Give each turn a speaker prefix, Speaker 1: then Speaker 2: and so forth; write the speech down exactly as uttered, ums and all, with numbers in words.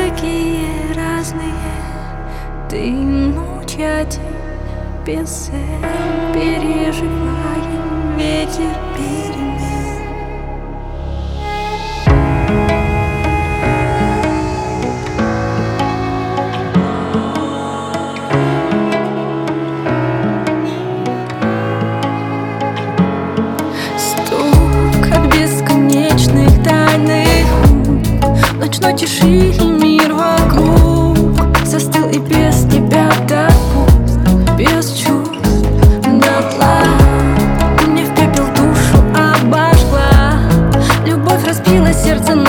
Speaker 1: такие разные. Ты ночь, я день, без цели переживаем ветер перемен. Стук от бесконечных тайных рук, ночной тиши и мир вокруг застыл и без тебя так пуст, без чувств дотла. Мне в пепел душу обожгла, любовь разбила сердце.